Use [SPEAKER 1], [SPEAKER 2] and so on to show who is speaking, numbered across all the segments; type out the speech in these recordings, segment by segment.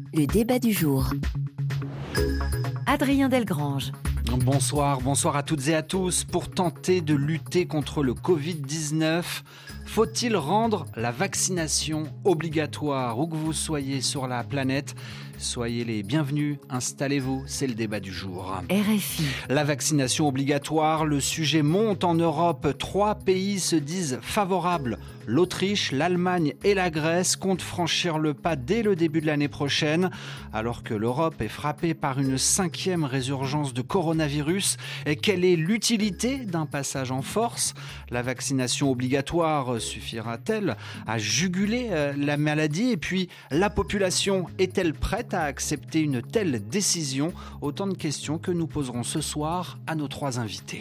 [SPEAKER 1] Le débat du jour. Adrien Delgrange.
[SPEAKER 2] Bonsoir à toutes et à tous. Pour tenter de lutter contre le Covid-19, faut-il rendre la vaccination obligatoire où que vous soyez sur la planète ? Soyez les bienvenus, installez-vous, c'est le débat du jour.
[SPEAKER 1] RFI.
[SPEAKER 2] La vaccination obligatoire, le sujet monte en Europe. 3 pays se disent favorables. L'Autriche, l'Allemagne et la Grèce comptent franchir le pas dès le début de l'année prochaine. Alors que l'Europe est frappée par une 5e résurgence de coronavirus, et quelle est l'utilité d'un passage en force ? La vaccination obligatoire suffira-t-elle à juguler la maladie ? Et puis, la population est-elle prête à accepter une telle décision ? Autant de questions que nous poserons ce soir à nos 3 invités.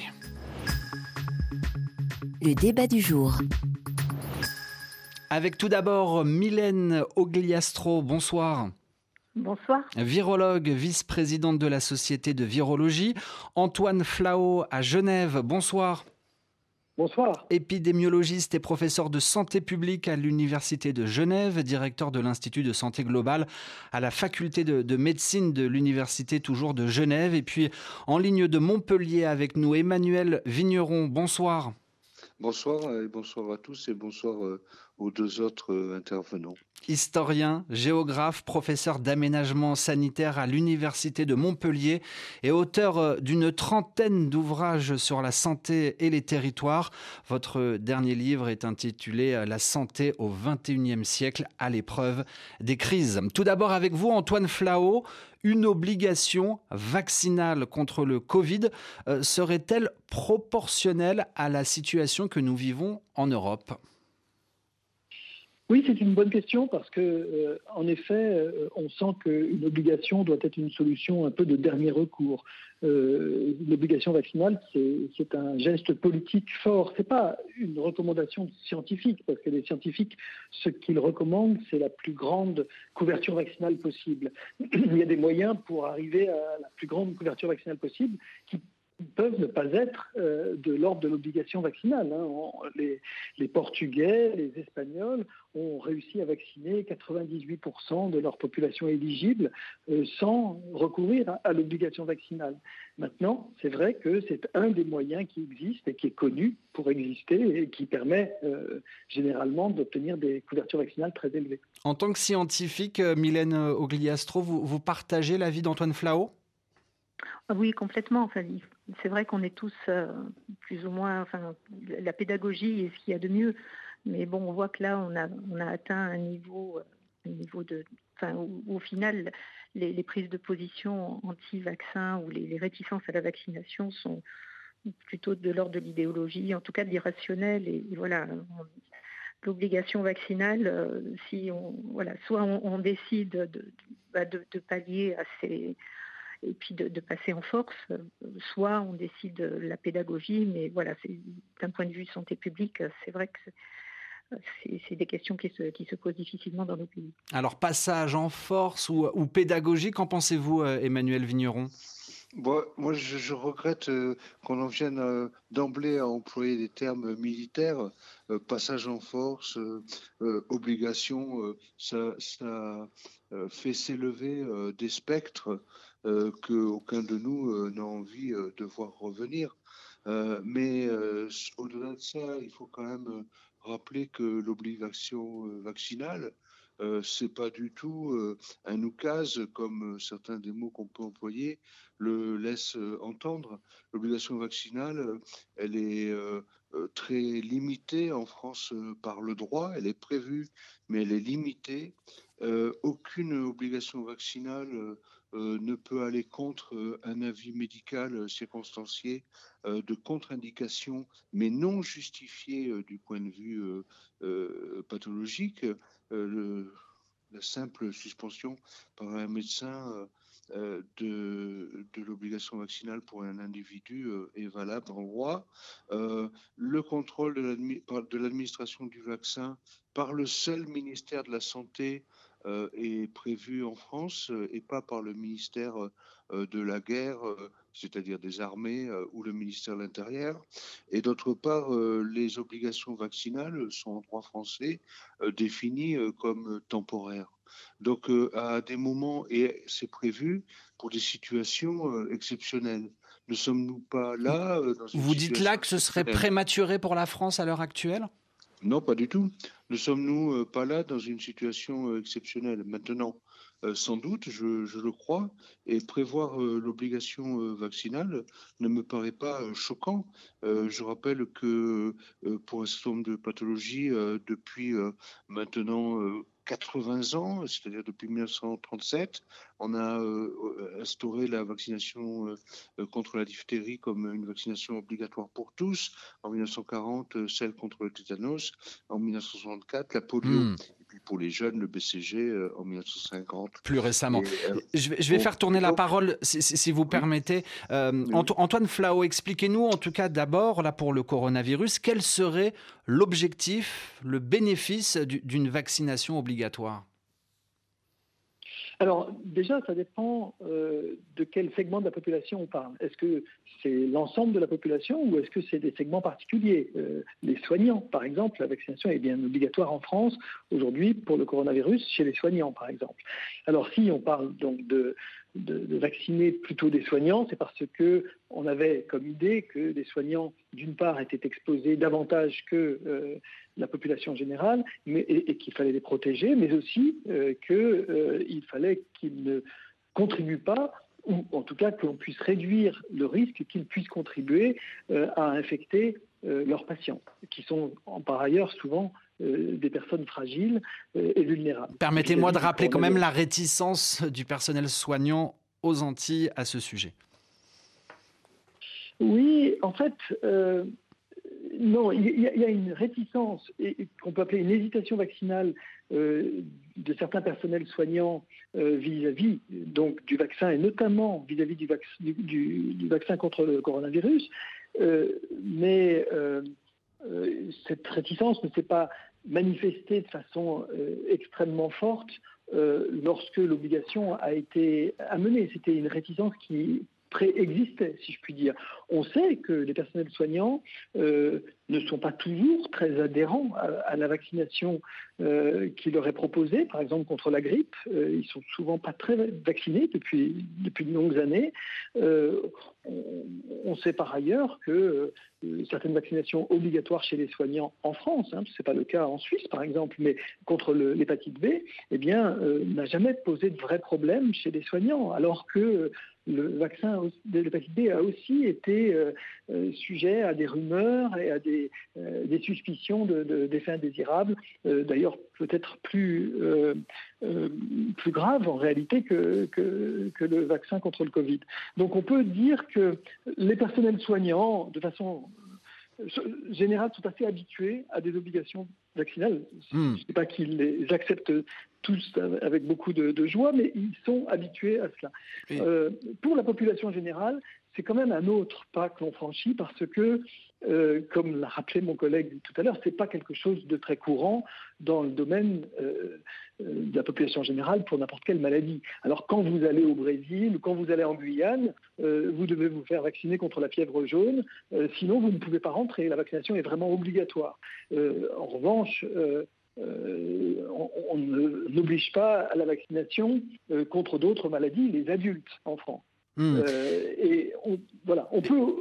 [SPEAKER 1] Le débat du jour.
[SPEAKER 2] Avec tout d'abord Mylène Ogliastro, bonsoir.
[SPEAKER 3] Bonsoir.
[SPEAKER 2] Virologue, vice-présidente de la Société de virologie. Antoine Flao à Genève, bonsoir.
[SPEAKER 4] Bonsoir.
[SPEAKER 2] Épidémiologiste et professeur de santé publique à l'Université de Genève, directeur de l'Institut de santé globale à la faculté de médecine de l'Université toujours de Genève. Et puis en ligne de Montpellier avec nous, Emmanuel Vigneron, bonsoir.
[SPEAKER 5] Bonsoir et bonsoir à tous et bonsoir aux 2 autres intervenants.
[SPEAKER 2] Historien, géographe, professeur d'aménagement sanitaire à l'Université de Montpellier et auteur d'une 30aine d'ouvrages sur la santé et les territoires. Votre dernier livre est intitulé « La santé au XXIe siècle, à l'épreuve des crises ». Tout d'abord avec vous, Antoine Flao, une obligation vaccinale contre le Covid serait-elle proportionnelle à la situation que nous vivons en Europe ?
[SPEAKER 4] Oui, c'est une bonne question parce que, en effet, on sent qu'une obligation doit être une solution un peu de dernier recours. L'obligation vaccinale, c'est un geste politique fort. C'est pas une recommandation scientifique parce que les scientifiques, ce qu'ils recommandent, c'est la plus grande couverture vaccinale possible. Il y a des moyens pour arriver à la plus grande couverture vaccinale possible qui peuvent ne pas être de l'ordre de l'obligation vaccinale. Les Portugais, les Espagnols ont réussi à vacciner 98% de leur population éligible sans recourir à l'obligation vaccinale. Maintenant, c'est vrai que c'est un des moyens qui existe et qui est connu pour exister et qui permet généralement d'obtenir des couvertures vaccinales très élevées.
[SPEAKER 2] En tant que scientifique, Mylène Ogliastro, vous partagez l'avis d'Antoine Flao ?
[SPEAKER 3] Oui, complètement. Enfin, c'est vrai qu'on est tous plus ou moins. Enfin, la pédagogie est ce qu'il y a de mieux. Mais bon, on voit que là, on a atteint un niveau de. Enfin, où, au final, les prises de position anti-vaccin ou les réticences à la vaccination sont plutôt de l'ordre de l'idéologie, en tout cas de l'irrationnel. Et voilà. L'obligation vaccinale, soit on décide de pallier à ces. Et puis de passer en force, soit on décide la pédagogie, mais voilà, d'un point de vue santé publique, c'est vrai que c'est des questions qui se posent difficilement dans nos pays.
[SPEAKER 2] Alors, passage en force ou pédagogie, qu'en pensez-vous, Emmanuel Vigneron ?
[SPEAKER 5] Moi, je regrette qu'on en vienne d'emblée à employer des termes militaires, passage en force, obligation, ça fait s'élever des spectres qu'aucun de nous n'a envie de voir revenir. Mais au-delà de ça, il faut quand même rappeler que l'obligation vaccinale, c'est pas du tout un oukase comme certains des mots qu'on peut employer le laissent entendre. L'obligation vaccinale, elle est très limitée en France par le droit, elle est prévue, mais elle est limitée. Aucune obligation vaccinale ne peut aller contre un avis médical circonstancié de contre-indication, mais non justifié du point de vue pathologique. La simple suspension par un médecin de l'obligation vaccinale pour un individu est valable en droit. Le contrôle de l'administration du vaccin par le seul ministère de la Santé est prévu en France et pas par le ministère de la guerre, c'est-à-dire des armées ou le ministère de l'Intérieur. Et d'autre part, les obligations vaccinales sont en droit français définies comme temporaires. Donc à des moments, et c'est prévu pour des situations exceptionnelles. Ne sommes-nous pas là dans une
[SPEAKER 2] Vous dites là
[SPEAKER 5] situation
[SPEAKER 2] que ce serait
[SPEAKER 5] exceptionnelle?
[SPEAKER 2] prématuré pour la France à l'heure actuelle?
[SPEAKER 5] Non, pas du tout. Ne sommes-nous pas là dans une situation exceptionnelle? Maintenant, sans doute, je le crois, et prévoir l'obligation vaccinale ne me paraît pas choquant. Je rappelle que pour un certain nombre de pathologies, depuis maintenant 80 ans, c'est-à-dire depuis 1937, on a instauré la vaccination contre la diphtérie comme une vaccination obligatoire pour tous. En 1940, celle contre le tétanos. En 1964, la polio.
[SPEAKER 2] Hmm.
[SPEAKER 5] Et puis pour les jeunes, le BCG en 1950.
[SPEAKER 2] Plus récemment.
[SPEAKER 5] Et,
[SPEAKER 2] Je vais faire tourner la parole, si vous permettez.
[SPEAKER 5] oui.
[SPEAKER 2] Antoine Flao, expliquez-nous en tout cas d'abord, là pour le coronavirus, quel serait l'objectif, le bénéfice d'une vaccination obligatoire?
[SPEAKER 4] Alors déjà, ça dépend de quel segment de la population on parle. Est-ce que c'est l'ensemble de la population ou est-ce que c'est des segments particuliers? Les soignants, par exemple, la vaccination est bien obligatoire en France aujourd'hui pour le coronavirus chez les soignants, par exemple. Alors si on parle donc de vacciner plutôt des soignants, c'est parce que on avait comme idée que les soignants, d'une part, étaient exposés davantage que la population générale, et qu'il fallait les protéger, mais aussi qu'il fallait qu'ils ne contribuent pas, ou en tout cas que l'on puisse réduire le risque qu'ils puissent contribuer à infecter leurs patients, qui sont par ailleurs souvent des personnes fragiles et vulnérables.
[SPEAKER 2] Permettez-moi de rappeler quand même la réticence du personnel soignant aux Antilles à ce sujet.
[SPEAKER 4] Oui, en fait, non, il y a une réticence qu'on peut appeler une hésitation vaccinale de certains personnels soignants vis-à-vis donc du vaccin et notamment vis-à-vis du vaccin contre le coronavirus, mais cette réticence ne s'est pas manifestée de façon extrêmement forte lorsque l'obligation a été amenée. C'était une réticence qui préexistait, si je puis dire. On sait que les personnels soignants ne sont pas toujours très adhérents à la vaccination qui leur est proposée, par exemple contre la grippe. Ils sont souvent pas très vaccinés depuis de longues années. On sait par ailleurs que certaines vaccinations obligatoires chez les soignants en France, ce n'est pas le cas en Suisse par exemple, mais contre l'hépatite B, eh bien, n'a jamais posé de vrais problèmes chez les soignants, alors que le vaccin de l'hépatite B a aussi été sujet à des rumeurs et à des suspicions d'effets indésirables, d'ailleurs peut-être plus graves en réalité que le vaccin contre le Covid. Donc on peut dire que les personnels soignants, de façon générale, sont assez habitués à des obligations vaccinales. Je ne dis pas qu'ils les acceptent tous avec beaucoup de joie, mais ils sont habitués à cela. Oui. Pour la population générale, c'est quand même un autre pas que l'on franchit parce que, comme l'a rappelé mon collègue tout à l'heure, ce n'est pas quelque chose de très courant dans le domaine de la population générale pour n'importe quelle maladie. Alors quand vous allez au Brésil ou quand vous allez en Guyane, vous devez vous faire vacciner contre la fièvre jaune, sinon vous ne pouvez pas rentrer. La vaccination est vraiment obligatoire. En revanche, on n'oblige pas à la vaccination contre d'autres maladies, les adultes en France. Et on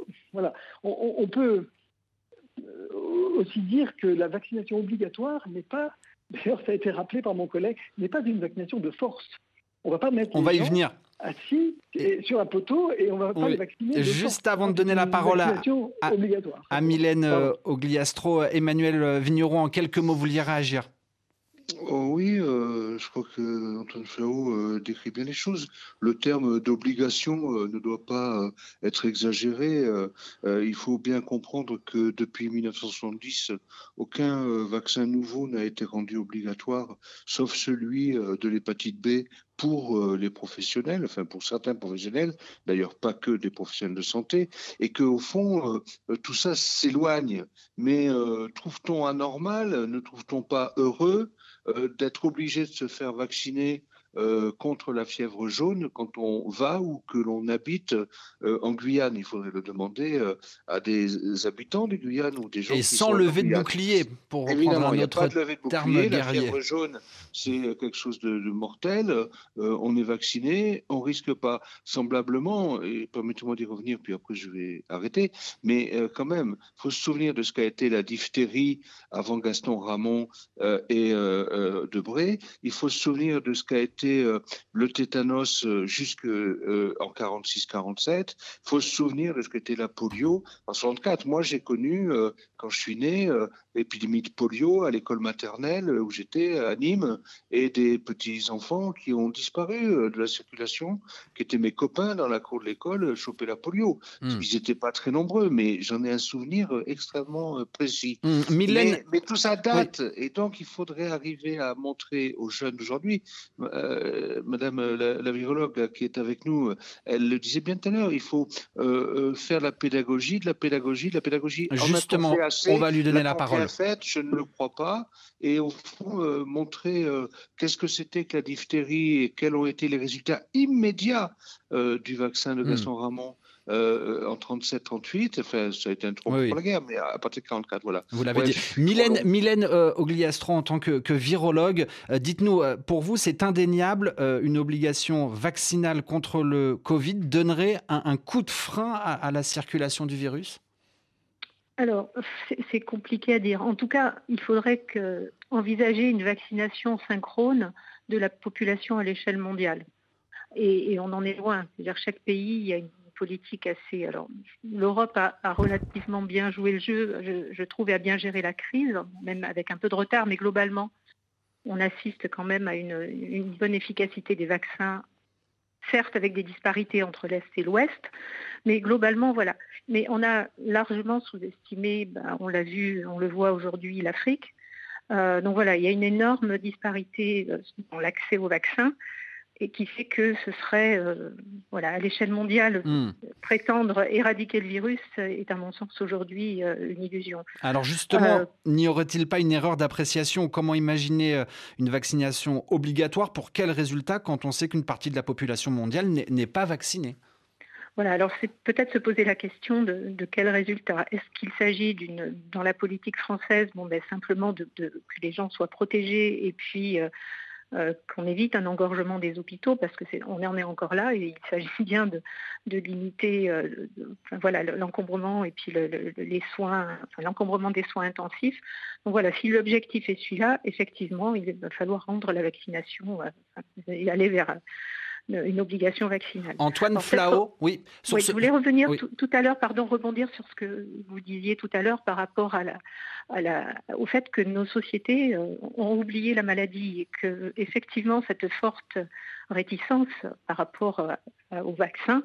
[SPEAKER 4] peut aussi dire que la vaccination obligatoire n'est pas, d'ailleurs ça a été rappelé par mon collègue, n'est pas une vaccination de force. On ne va pas mettre les gens assis sur un poteau et on ne va pas les vacciner.
[SPEAKER 2] Juste avant de donner la parole à Mylène Ogliastro, Emmanuel Vigneron, en quelques mots, vous vouliez réagir?
[SPEAKER 5] Oui, je crois que Antoine Flao décrit bien les choses. Le terme d'obligation ne doit pas être exagéré. Il faut bien comprendre que depuis 1970, aucun vaccin nouveau n'a été rendu obligatoire, sauf celui de l'hépatite B pour les professionnels, enfin pour certains professionnels, d'ailleurs pas que des professionnels de santé, et qu'au fond, tout ça s'éloigne. Mais trouve-t-on anormal, ne trouve-t-on pas heureux d'être obligé de se faire vacciner contre la fièvre jaune quand on va ou que l'on habite en Guyane. Il faudrait le demander à des habitants de Guyane ou des gens
[SPEAKER 2] Et
[SPEAKER 5] qui
[SPEAKER 2] sans
[SPEAKER 5] sont en
[SPEAKER 2] lever de
[SPEAKER 5] Guyane.
[SPEAKER 2] bouclier, pour reprendre
[SPEAKER 5] Évidemment, il
[SPEAKER 2] un
[SPEAKER 5] n'y a pas
[SPEAKER 2] autre
[SPEAKER 5] de levée de
[SPEAKER 2] terme
[SPEAKER 5] bouclier. La
[SPEAKER 2] guerrier.
[SPEAKER 5] fièvre jaune, c'est quelque chose de mortel. On est vacciné, on risque pas. Semblablement, et permettez-moi d'y revenir, puis après je vais arrêter, mais quand même, il faut se souvenir de ce qu'a été la diphtérie avant Gaston Ramon et Debré. Il faut se souvenir de ce qu'a été le tétanos jusqu'en 46-47. Il faut se souvenir de ce qu'était la polio en 64. Moi, j'ai connu, quand je suis né, l'épidémie de polio à l'école maternelle où j'étais à Nîmes, et des petits-enfants qui ont disparu de la circulation, qui étaient mes copains dans la cour de l'école, choper la polio. Ils n'étaient pas très nombreux, mais j'en ai un souvenir extrêmement précis.
[SPEAKER 2] Mylène...
[SPEAKER 5] Mais tout ça date, oui. Et donc il faudrait arriver à montrer aux jeunes d'aujourd'hui, Madame la virologue qui est avec nous, elle le disait bien tout à l'heure, il faut faire la pédagogie, de la pédagogie, de la pédagogie.
[SPEAKER 2] Justement, on va lui donner la parole.
[SPEAKER 5] Je ne le crois pas. Et au fond, montrer qu'est-ce que c'était que la diphtérie et quels ont été les résultats immédiats du vaccin de Gaston Ramon en 37-38. Enfin, ça a été un trompe pour la guerre, mais à partir de 44, voilà.
[SPEAKER 2] Vous l'avez dit. Mylène Ogliastro, en tant que virologue, dites-nous, pour vous, c'est indéniable, une obligation vaccinale contre le Covid donnerait un coup de frein à la circulation du virus ?
[SPEAKER 3] Alors, c'est compliqué à dire. En tout cas, il faudrait envisager une vaccination synchrone de la population à l'échelle mondiale. Et on en est loin. C'est-à-dire, chaque pays, il y a une politique assez... Alors, l'Europe a relativement bien joué le jeu, je trouve, et a bien géré la crise, même avec un peu de retard, mais globalement, on assiste quand même à une bonne efficacité des vaccins, certes avec des disparités entre l'Est et l'Ouest, mais globalement, voilà. Mais on a largement sous-estimé, on l'a vu, on le voit aujourd'hui, l'Afrique. Donc voilà, il y a une énorme disparité dans l'accès aux vaccins, et qui fait que ce serait, à l'échelle mondiale, prétendre éradiquer le virus est à mon sens aujourd'hui une illusion.
[SPEAKER 2] Alors justement, n'y aurait-il pas une erreur d'appréciation ? Comment imaginer une vaccination obligatoire ? Pour quel résultat quand on sait qu'une partie de la population mondiale n'est pas vaccinée ?
[SPEAKER 3] Voilà, alors c'est peut-être se poser la question de quel résultat. Est-ce qu'il s'agit dans la politique française, simplement que les gens soient protégés et puis qu'on évite un engorgement des hôpitaux, parce qu'on en est encore là, et il s'agit bien de limiter l'encombrement et puis les soins, l'encombrement des soins intensifs. Donc voilà, si l'objectif est celui-là, effectivement, il va falloir rendre la vaccination et aller vers une obligation vaccinale.
[SPEAKER 2] Antoine Flao, oui.
[SPEAKER 3] Je voulais revenir tout à l'heure, rebondir sur ce que vous disiez tout à l'heure par rapport au fait que nos sociétés ont oublié la maladie et que effectivement cette forte réticence par rapport au vaccin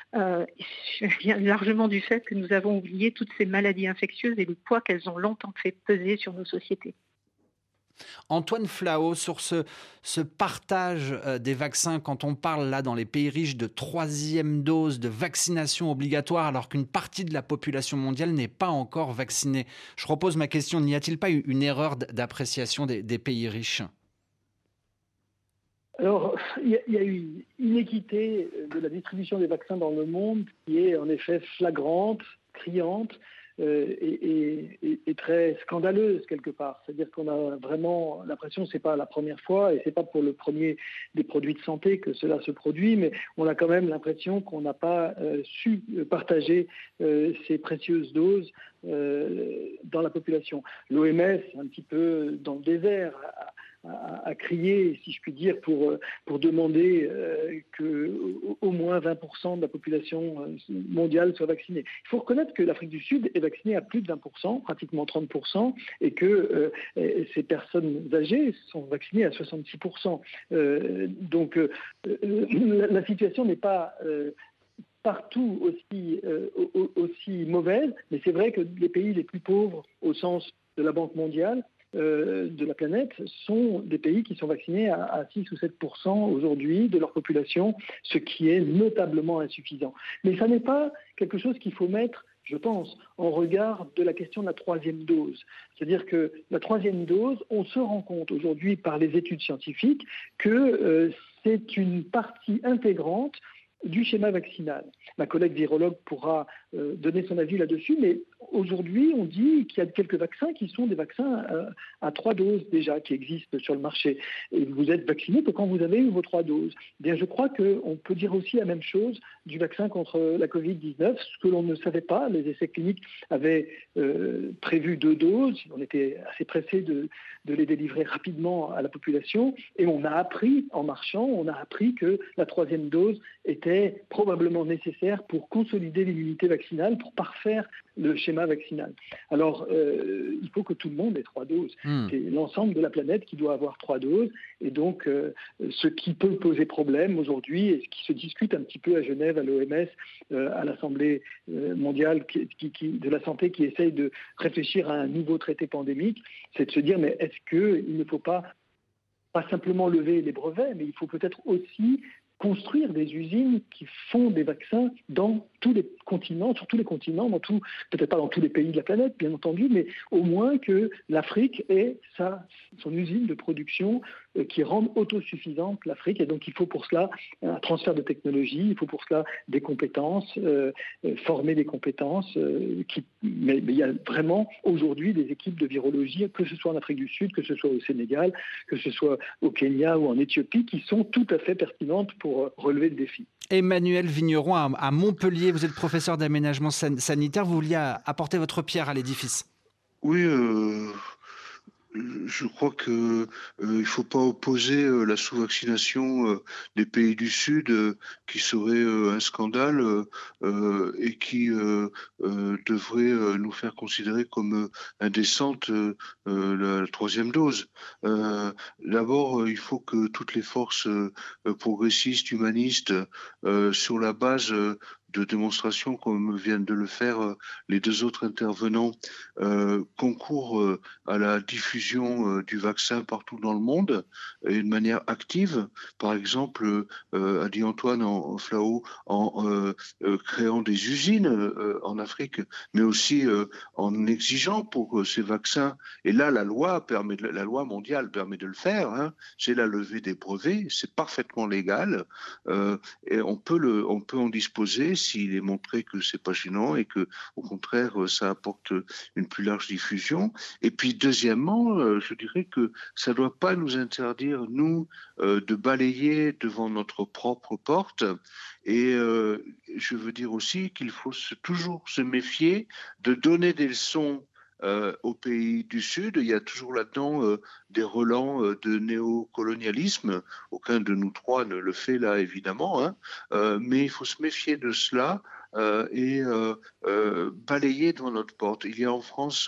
[SPEAKER 3] vient largement du fait que nous avons oublié toutes ces maladies infectieuses et le poids qu'elles ont longtemps fait peser sur nos sociétés.
[SPEAKER 2] Antoine Flao, sur ce partage des vaccins, quand on parle là dans les pays riches de 3e dose de vaccination obligatoire alors qu'une partie de la population mondiale n'est pas encore vaccinée. Je repose ma question, n'y a-t-il pas eu une erreur d'appréciation des pays riches ?
[SPEAKER 4] Alors, il y a eu une inéquité de la distribution des vaccins dans le monde qui est en effet flagrante, criante, et très scandaleuse quelque part. C'est-à-dire qu'on a vraiment l'impression que ce n'est pas la première fois et ce n'est pas pour le premier des produits de santé que cela se produit, mais on a quand même l'impression qu'on n'a pas su partager ces précieuses doses dans la population. L'OMS, un petit peu dans le désert, a crié, si je puis dire, pour demander qu'au moins 20% de la population mondiale soit vaccinée. Il faut reconnaître que l'Afrique du Sud est vaccinée à plus de 20%, pratiquement 30%, et que ces personnes âgées sont vaccinées à 66%. Donc la situation n'est pas partout aussi mauvaise, mais c'est vrai que les pays les plus pauvres, au sens de la Banque mondiale, de la planète, sont des pays qui sont vaccinés à 6 ou 7% aujourd'hui de leur population, ce qui est notablement insuffisant. Mais ça n'est pas quelque chose qu'il faut mettre, je pense, en regard de la question de la 3e dose. C'est-à-dire que la 3e dose, on se rend compte aujourd'hui par les études scientifiques que c'est une partie intégrante du schéma vaccinal. Ma collègue virologue pourra donner son avis là-dessus, mais aujourd'hui, on dit qu'il y a quelques vaccins qui sont des vaccins à 3 doses déjà, qui existent sur le marché. Et vous êtes vacciné que quand vous avez eu vos 3 doses. Bien, je crois qu'on peut dire aussi la même chose du vaccin contre la Covid-19, ce que l'on ne savait pas. Les essais cliniques avaient prévu 2 doses. On était assez pressé de les délivrer rapidement à la population. Et on a appris, en marchant, que la 3e dose était probablement nécessaire pour consolider l'immunité vaccinale, pour parfaire le schéma vaccinal. Alors, il faut que tout le monde ait 3 doses. C'est l'ensemble de la planète qui doit avoir 3 doses. Et donc, ce qui peut poser problème aujourd'hui, et ce qui se discute un petit peu à Genève, à l'OMS, à l'Assemblée mondiale de la santé, qui essaye de réfléchir à un nouveau traité pandémique, c'est de se dire, mais est-ce qu'il ne faut pas simplement lever les brevets, mais il faut peut-être aussi construire des usines qui font des vaccins dans tous les continents, sur tous les continents, peut-être pas dans tous les pays de la planète, bien entendu, mais au moins que l'Afrique ait son usine de production qui rende autosuffisante l'Afrique. Et donc, il faut pour cela un transfert de technologie, il faut pour cela des compétences, former des compétences. Mais il y a vraiment aujourd'hui des équipes de virologie, que ce soit en Afrique du Sud, que ce soit au Sénégal, que ce soit au Kenya ou en Éthiopie, qui sont tout à fait pertinentes pour relever le défi.
[SPEAKER 2] Emmanuel Vigneron, à Montpellier, vous êtes professeur d'aménagement sanitaire. Vous vouliez apporter votre pierre à l'édifice.
[SPEAKER 5] Oui, je crois que il faut pas opposer la sous-vaccination des pays du Sud, qui serait un scandale et qui devrait nous faire considérer comme indécente la 3e dose. D'abord, il faut que toutes les forces progressistes, humanistes, sur la base de démonstration, comme viennent de le faire les 2 autres intervenants, concourent à la diffusion du vaccin partout dans le monde et de manière active. Par exemple, a dit Antoine en Flao, en créant des usines en Afrique, mais aussi en exigeant pour ces vaccins. Et là, la loi mondiale permet de le faire. Hein. C'est la levée des brevets, c'est parfaitement légal et on peut en disposer s'il est montré que c'est pas gênant et que, au contraire, ça apporte une plus large diffusion. Et puis, deuxièmement, je dirais que ça ne doit pas nous interdire, nous, de balayer devant notre propre porte. Et je veux dire aussi qu'il faut toujours se méfier de donner des leçons aux pays du Sud. Il y a toujours là-dedans des relents de néocolonialisme. Aucun de nous 3 ne le fait là, évidemment. Hein. Mais il faut se méfier de cela et balayer devant notre porte. Il y a en France,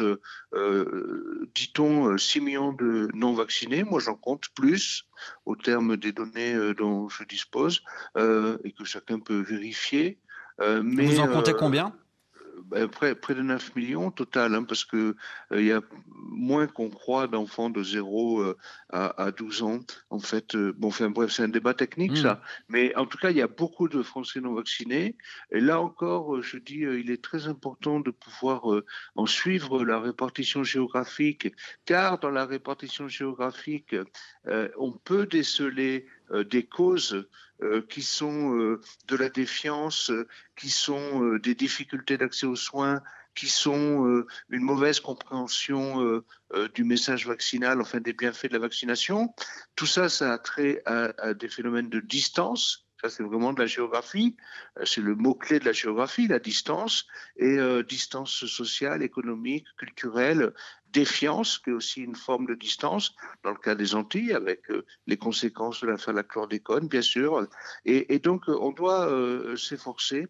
[SPEAKER 5] dit-on, 6 millions de non-vaccinés. Moi, j'en compte plus au terme des données dont je dispose et que chacun peut vérifier.
[SPEAKER 2] Mais vous en comptez combien ?
[SPEAKER 5] Près de 9 millions total, hein, parce que il y a moins qu'on croit d'enfants de 0 à 12 ans. En fait, bref, c'est un débat technique, ça. Mais en tout cas, il y a beaucoup de Français non vaccinés. Et là encore, je dis, il est très important de pouvoir en suivre la répartition géographique, car dans la répartition géographique, on peut déceler des causes qui sont de la défiance, qui sont des difficultés d'accès aux soins, qui sont une mauvaise compréhension du message vaccinal, enfin des bienfaits de la vaccination. Tout ça, ça a trait à des phénomènes de distance. Ça, c'est vraiment de la géographie. C'est le mot-clé de la géographie, la distance. Et distance sociale, économique, culturelle, défiance, qui est aussi une forme de distance, dans le cas des Antilles, avec les conséquences de l'affaire de la chlordécone, bien sûr. Et donc, on doit s'efforcer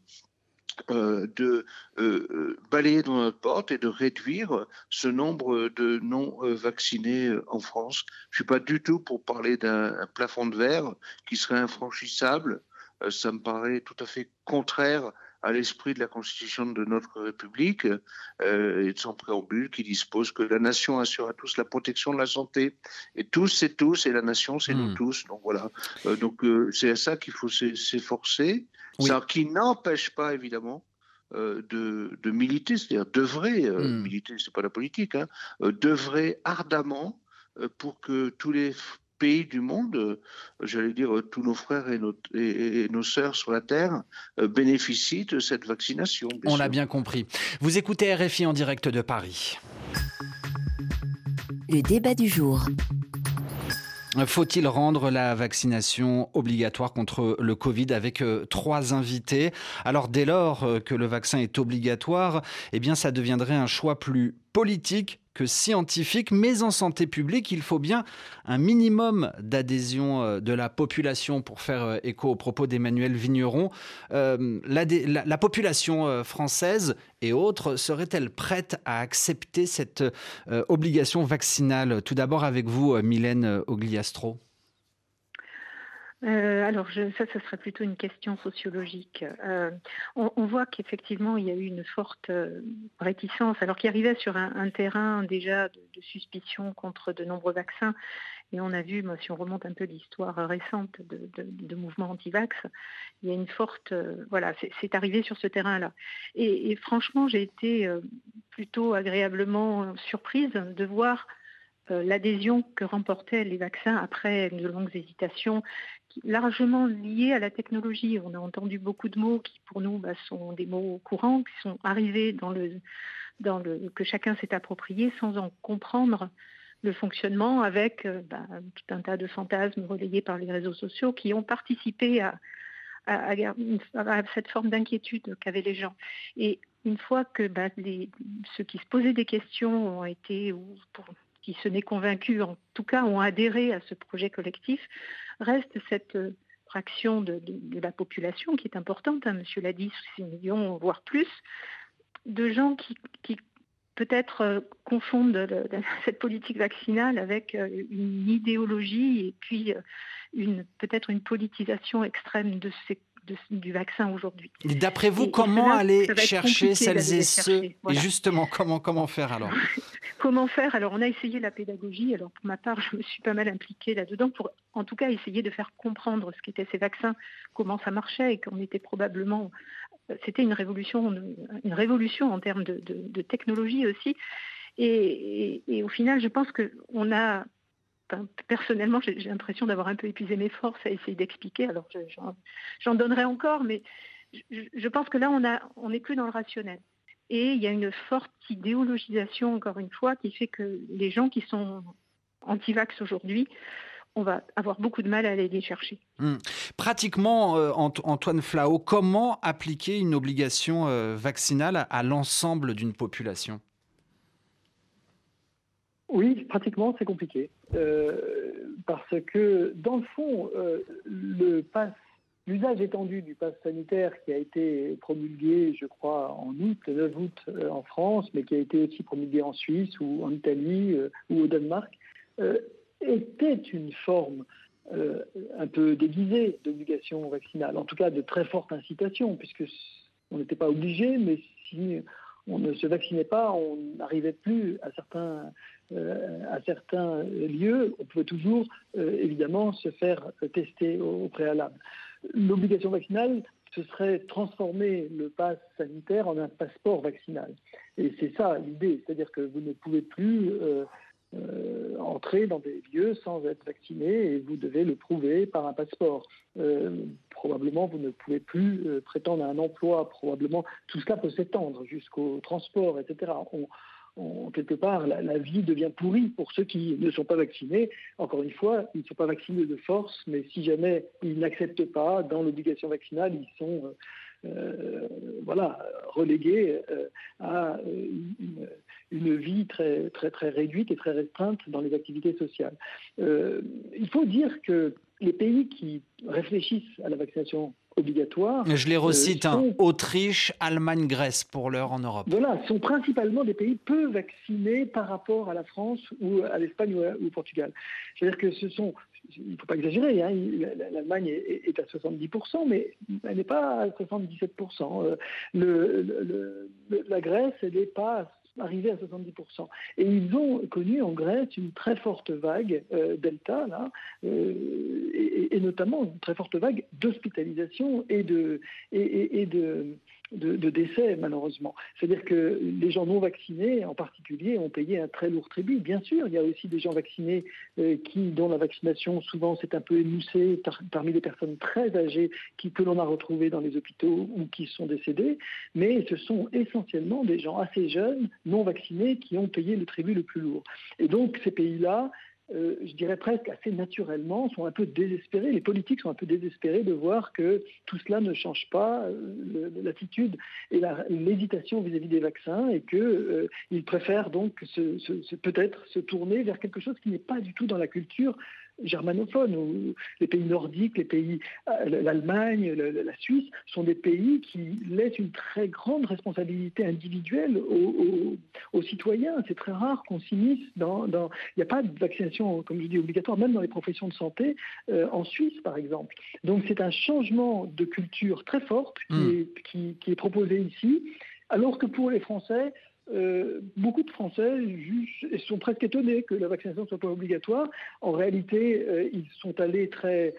[SPEAKER 5] de balayer dans notre porte et de réduire ce nombre de non-vaccinés en France. Je ne suis pas du tout pour parler d'un plafond de verre qui serait infranchissable. Ça me paraît tout à fait contraire à l'esprit de la Constitution de notre République et de son préambule qui dispose que la nation assure à tous la protection de la santé. Et tous, c'est tous, et la nation, c'est nous tous. Donc voilà. C'est à ça qu'il faut s'efforcer.
[SPEAKER 2] Oui.
[SPEAKER 5] Ça qui n'empêche pas, évidemment, de militer, c'est-à-dire d'œuvrer, militer, c'est pas la politique, hein, d'œuvrer ardemment pour que tous les pays du monde, j'allais dire tous nos frères et nos sœurs sur la Terre, bénéficient de cette vaccination.
[SPEAKER 2] On l'a bien compris. Vous écoutez RFI en direct de Paris.
[SPEAKER 1] Le débat du jour.
[SPEAKER 2] Faut-il rendre la vaccination obligatoire contre le Covid avec 3 invités? Alors dès lors que le vaccin est obligatoire, eh bien ça deviendrait un choix plus politique que scientifique, mais en santé publique, il faut bien un minimum d'adhésion de la population pour faire écho aux propos d'Emmanuel Vigneron. La population française et autres serait-elle prête à accepter cette obligation vaccinale? Tout d'abord avec vous, Mylène Ogliastro.
[SPEAKER 3] Alors, ça serait plutôt une question sociologique. On voit qu'effectivement, il y a eu une forte réticence, alors qu'il arrivait sur un terrain déjà de suspicion contre de nombreux vaccins. Et on a vu, si on remonte un peu l'histoire récente de mouvements anti-vax, il y a une forte... c'est arrivé sur ce terrain-là. Et franchement, j'ai été plutôt agréablement surprise de voir l'adhésion que remportaient les vaccins après de longues hésitations, largement liées à la technologie. On a entendu beaucoup de mots qui, pour nous, sont des mots courants, qui sont arrivés que chacun s'est approprié sans en comprendre le fonctionnement, avec tout un tas de fantasmes relayés par les réseaux sociaux qui ont participé à cette forme d'inquiétude qu'avaient les gens. Et une fois que ceux qui se posaient des questions ont été, qui se n'est convaincus, en tout cas ont adhéré à ce projet collectif, reste cette fraction de la population qui est importante, monsieur l'a dit, 6 millions, voire plus, de gens qui peut-être confondent cette politique vaccinale avec une idéologie et puis peut-être une politisation extrême du vaccin aujourd'hui.
[SPEAKER 2] D'après vous, comment aller chercher celles et ceux voilà. Et justement, comment faire alors?
[SPEAKER 3] Comment faire? Alors, on a essayé la pédagogie. Alors, pour ma part, je me suis pas mal impliquée là-dedans pour, en tout cas, essayer de faire comprendre ce qu'étaient ces vaccins, comment ça marchait et qu'on était probablement... C'était une révolution en termes de technologie aussi. Et au final, je pense qu'on a... personnellement, j'ai l'impression d'avoir un peu épuisé mes forces à essayer d'expliquer. Alors, j'en donnerai encore, mais je pense que là, on n'est plus dans le rationnel. Et il y a une forte idéologisation, encore une fois, qui fait que les gens qui sont anti-vax aujourd'hui, on va avoir beaucoup de mal à aller les chercher.
[SPEAKER 2] Pratiquement, Antoine Flao, comment appliquer une obligation vaccinale à l'ensemble d'une population?
[SPEAKER 4] Oui, pratiquement, c'est compliqué. Parce que, dans le fond, l'usage étendu du pass sanitaire qui a été promulgué, je crois, en août, le 9 août en France, mais qui a été aussi promulgué en Suisse ou en Italie ou au Danemark, était une forme un peu déguisée d'obligation vaccinale, en tout cas de très forte incitation, puisque on n'était pas obligé, mais si on ne se vaccinait pas, on n'arrivait plus à certains lieux, on pouvait toujours évidemment se faire tester au préalable. L'obligation vaccinale, ce serait transformer le pass sanitaire en un passeport vaccinal. Et c'est ça l'idée, c'est-à-dire que vous ne pouvez plus entrer dans des lieux sans être vacciné et vous devez le prouver par un passeport. Probablement, vous ne pouvez plus prétendre à un emploi. Probablement, tout cela peut s'étendre jusqu'au transport, etc. Quelque part, la vie devient pourrie pour ceux qui ne sont pas vaccinés. Encore une fois, ils ne sont pas vaccinés de force, mais si jamais ils n'acceptent pas, dans l'obligation vaccinale, ils sont relégués à une vie très, très, très réduite et très restreinte dans les activités sociales. Il faut dire que les pays qui réfléchissent à la vaccination obligatoire...
[SPEAKER 2] Je les recite, Autriche, Allemagne, Grèce, pour l'heure en Europe.
[SPEAKER 4] Voilà, sont principalement des pays peu vaccinés par rapport à la France ou à l'Espagne ou au Portugal. C'est-à-dire que il ne faut pas exagérer, hein, l'Allemagne est à 70%, mais elle n'est pas à 77%. La Grèce, elle n'est pas arrivée à 70%. Et ils ont connu en Grèce une très forte vague Delta, là, et notamment une très forte vague d'hospitalisation et de de décès, malheureusement. C'est-à-dire que les gens non vaccinés, en particulier, ont payé un très lourd tribut. Bien sûr, il y a aussi des gens vaccinés dont la vaccination, souvent, s'est un peu émoussée parmi les personnes très âgées que l'on a retrouvées dans les hôpitaux ou qui sont décédées. Mais ce sont essentiellement des gens assez jeunes, non vaccinés, qui ont payé le tribut le plus lourd. Et donc, ces pays-là, je dirais presque assez naturellement, sont un peu désespérés. Les politiques sont un peu désespérés de voir que tout cela ne change pas l'attitude et l'hésitation vis-à-vis des vaccins et qu'ils préfèrent donc peut-être se tourner vers quelque chose qui n'est pas du tout dans la culture germanophone, où les pays nordiques, l'Allemagne, la Suisse sont des pays qui laissent une très grande responsabilité individuelle aux citoyens. C'est très rare qu'on s'immisce il n'y a pas de vaccination, comme je dis, obligatoire, même dans les professions de santé, en Suisse, par exemple. Donc c'est un changement de culture très fort qui est proposé ici, alors que pour les Français, beaucoup de Français sont presque étonnés que la vaccination ne soit pas obligatoire. En réalité, ils sont allés très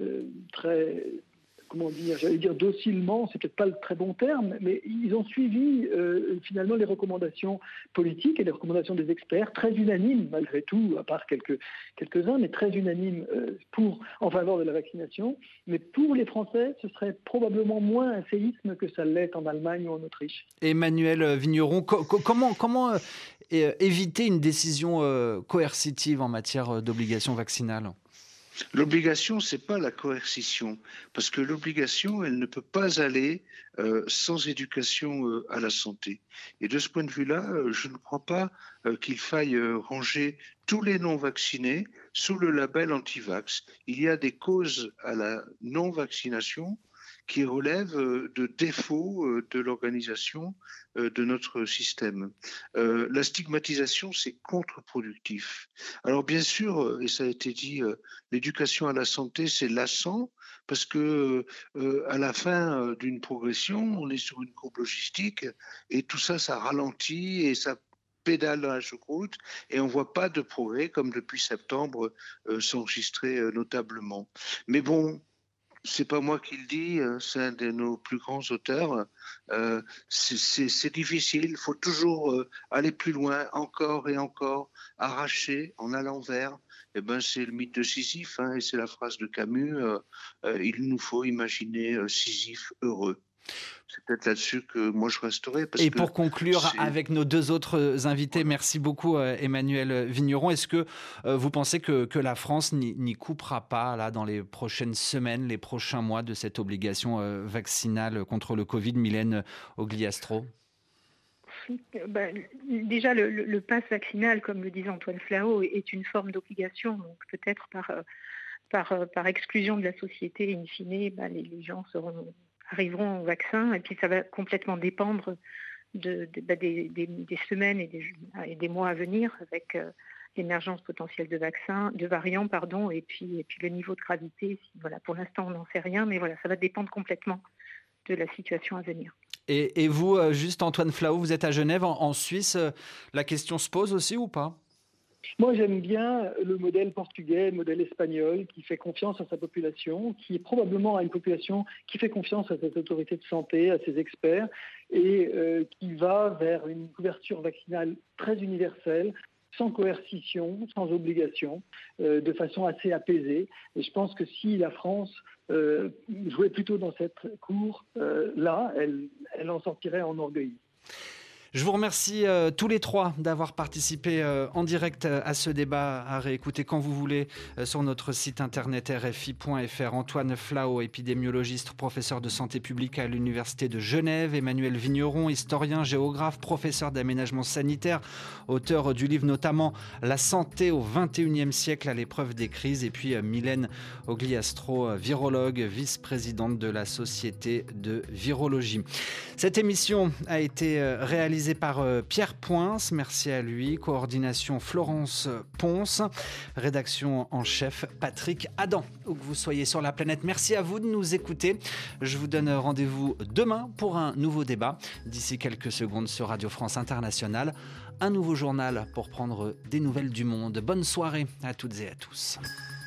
[SPEAKER 4] comment dire, j'allais dire docilement, c'est peut-être pas le très bon terme, mais ils ont suivi finalement les recommandations politiques et les recommandations des experts, très unanimes malgré tout, à part quelques-uns, mais très unanimes en faveur de la vaccination. Mais pour les Français, ce serait probablement moins un séisme que ça l'est en Allemagne ou en Autriche.
[SPEAKER 2] Emmanuel Vigneron, comment éviter une décision coercitive en matière d'obligation vaccinale ?
[SPEAKER 5] L'obligation, c'est pas la coercition, parce que l'obligation, elle ne peut pas aller sans éducation à la santé. Et de ce point de vue-là, je ne crois pas qu'il faille ranger tous les non-vaccinés sous le label anti-vax. Il y a des causes à la non-vaccination qui relèvent de défauts de l'organisation de notre système. La stigmatisation, c'est contre-productif. Alors bien sûr, et ça a été dit, l'éducation à la santé, c'est lassant, parce que à la fin d'une progression, on est sur une courbe logistique, et tout ça, ça ralentit, et ça pédale dans la choucroute, et on ne voit pas de progrès, comme depuis septembre, s'enregistrer notablement. Mais bon, c'est pas moi qui le dis, c'est un de nos plus grands auteurs. C'est difficile, il faut toujours aller plus loin, encore et encore, arracher en allant vers. C'est le mythe de Sisyphe, et c'est la phrase de Camus. Il nous faut imaginer Sisyphe heureux. C'est peut-être là-dessus que moi je resterai.
[SPEAKER 2] Et pour conclure avec nos deux autres invités, merci beaucoup Emmanuel Vigneron. Est-ce que vous pensez que la France n'y coupera pas là, dans les prochaines semaines, les prochains mois de cette obligation vaccinale contre le Covid, Mylène Ogliastro ?
[SPEAKER 3] Déjà, le pass vaccinal, comme le disait Antoine Flahault, est une forme d'obligation, donc peut-être par exclusion de la société, in fine, les gens arriveront au vaccin, et puis ça va complètement dépendre des semaines et des mois à venir avec l'émergence potentielle de variants, et puis le niveau de gravité. Pour l'instant, on n'en sait rien, mais ça va dépendre complètement de la situation à venir.
[SPEAKER 2] Et vous, juste Antoine Flahault, vous êtes à Genève, en Suisse, la question se pose aussi ou pas ?
[SPEAKER 4] Moi, j'aime bien le modèle portugais, le modèle espagnol, qui fait confiance à sa population, qui est probablement une population qui fait confiance à cette autorité de santé, à ses experts, et qui va vers une couverture vaccinale très universelle, sans coercition, sans obligation, de façon assez apaisée. Et je pense que si la France jouait plutôt dans cette cour-là, elle en sortirait enorgueillie.
[SPEAKER 2] Je vous remercie tous les trois d'avoir participé en direct à ce débat, à réécouter quand vous voulez sur notre site internet rfi.fr. Antoine Flahault, épidémiologiste, professeur de santé publique à l'Université de Genève. Emmanuel Vigneron, historien, géographe, professeur d'aménagement sanitaire, auteur du livre notamment « La santé au XXIe siècle à l'épreuve des crises ». Et puis Mylène Ogliastro, virologue, vice-présidente de la Société de virologie. Cette émission a été réalisée par Pierre Poince, merci à lui, coordination Florence Ponce, rédaction en chef Patrick Adam. Où que vous soyez sur la planète, merci à vous de nous écouter. Je vous donne rendez-vous demain pour un nouveau débat. D'ici quelques secondes sur Radio France Internationale, un nouveau journal pour prendre des nouvelles du monde. Bonne soirée à toutes et à tous.